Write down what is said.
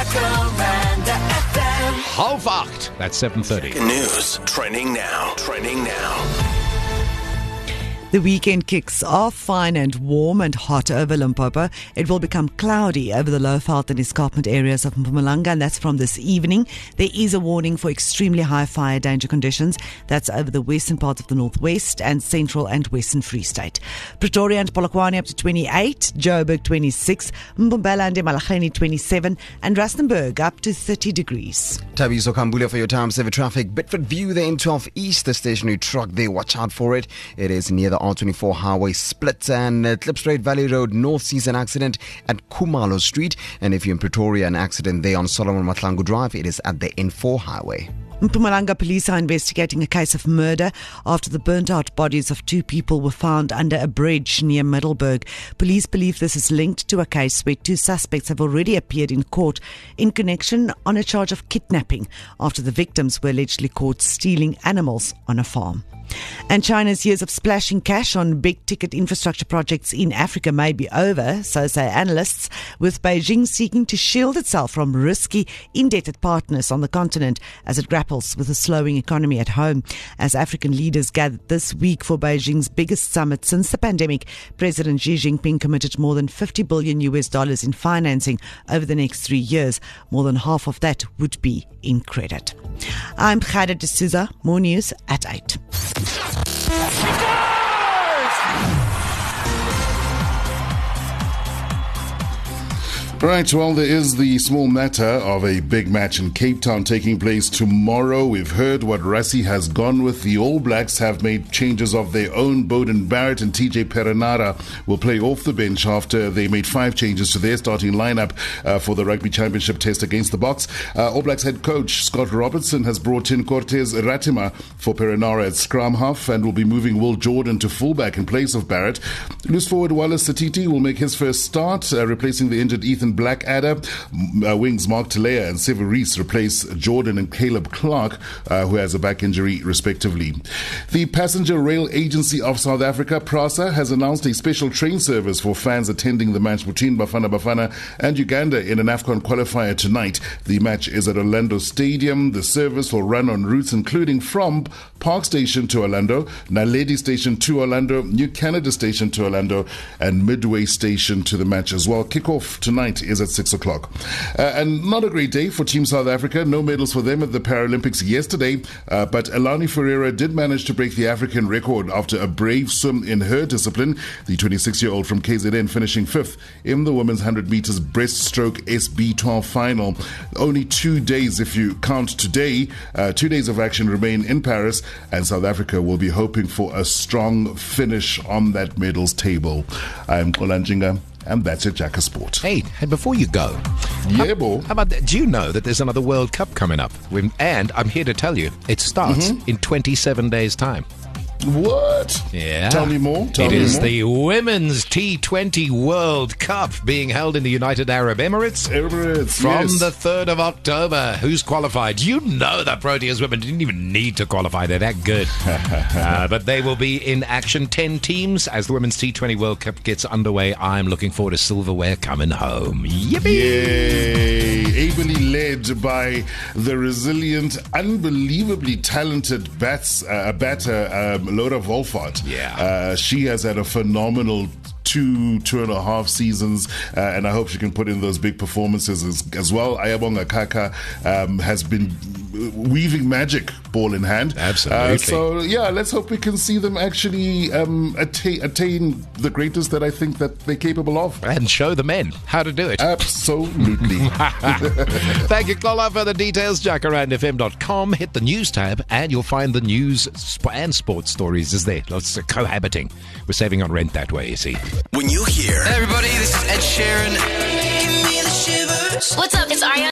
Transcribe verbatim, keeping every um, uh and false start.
Jacaranda F M. Half acht. That's seven thirty. News trending now. Trending now. The weekend kicks off fine and warm and hot over Limpopo. It will become cloudy over the low-veld and escarpment areas of Mpumalanga, and that's from this evening. There is a warning for extremely high fire danger conditions. That's over the western parts of the northwest and central and western Free State. Pretoria and Polokwane up to twenty-eight, Joburg twenty-six, Mpumalanga and Malaheni twenty-seven, and Rustenburg up to thirty degrees. Tabiso Kambulia for your time saver traffic. Bedford View, the N twelve East, the stationary truck there, watch out for it. It is near the R twenty-four highway split, and uh, Klipstraight Valley Road North sees an accident at Kumalo Street, and if you're in Pretoria, an accident there on Solomon Matlangu Drive, it is at the N four highway. Mpumalanga police are investigating a case of murder after the burnt-out bodies of two people were found under a bridge near Middelburg. Police believe this is linked to a case where two suspects have already appeared in court in connection on a charge of kidnapping after the victims were allegedly caught stealing animals on a farm. And China's years of splashing cash on big-ticket infrastructure projects in Africa may be over, so say analysts, with Beijing seeking to shield itself from risky, indebted partners on the continent as it grapples with a slowing economy at home. As African leaders gathered this week for Beijing's biggest summit since the pandemic, President Xi Jinping committed more than fifty billion U S dollars in financing over the next three years. More than half of that would be in credit. I'm Khada D'Souza. More news at eight. Right, well, there is the small matter of a big match in Cape Town taking place tomorrow. We've heard what Rassie has gone with. The All Blacks have made changes of their own. Beauden Barrett and T J Perenara will play off the bench after they made five changes to their starting lineup uh, for the Rugby Championship test against the Boks. Uh, All Blacks head coach Scott Robertson has brought in Cortez Ratima for Perenara at scrum half and will be moving Will Jordan to fullback in place of Barrett. Loose forward Wallace Satiti will make his first start, uh, replacing the injured Ethan Blackadder. Uh, wings Mark Talea and Severis replace Jordan and Caleb Clark, uh, who has a back injury respectively. The Passenger Rail Agency of South Africa, PRASA, has announced a special train service for fans attending the match between Bafana Bafana and Uganda in an AFCON qualifier tonight. The match is at Orlando Stadium. The service will run on routes including from Park Station to Orlando, Naledi Station to Orlando, New Canada Station to Orlando, and Midway Station to the match as well. Kickoff tonight is at six o'clock. Uh, and not a great day for Team South Africa. No medals for them at the Paralympics yesterday, uh, but Elani Ferreira did manage to break the African record after a brave swim in her discipline. The twenty-six-year-old from K Z N finishing fifth in the women's one hundred meters breaststroke S B twelve final. Only two days, if you count today, uh, two days of action remain in Paris, and South Africa will be hoping for a strong finish on that medals table. I'm Kolanjinga, and that's your Jacker Sport. Hey, and before you go, yeah, bo. how about that? Do you know that there's another World Cup coming up? When, and I'm here to tell you, it starts mm-hmm. in twenty-seven days' time. What? Yeah. Tell me more. Tell it me is more. the Women's T twenty World Cup being held in the United Arab Emirates. Emirates, From yes. the third of October. Who's qualified? You know the Proteas women didn't even need to qualify. They're that good. uh, but they will be in action. Ten teams as the Women's T twenty World Cup gets underway. I'm looking forward to silverware coming home. Yippee! Yay! Ably led by the resilient, unbelievably talented bats, uh, batter, um, Laura Wolfart. Yeah. Uh, she has had a phenomenal two, two and a half seasons, uh, and I hope she can put in those big performances as, as well. Ayabonga Kaka um, has been weaving magic, ball in hand. Absolutely. Uh, so, yeah, let's hope we can see them actually um, attain, attain the greatest that I think that they're capable of. And show the men how to do it. Absolutely. Thank you, Kola. For the details, jacaranda f m dot com. Hit the news tab and you'll find the news sp- and sports stories is there. Lots of cohabiting. We're saving on rent that way, you see. When you hear Hey everybody, this is Ed Sheeran. Give me the shivers. What's up? It's Ariana.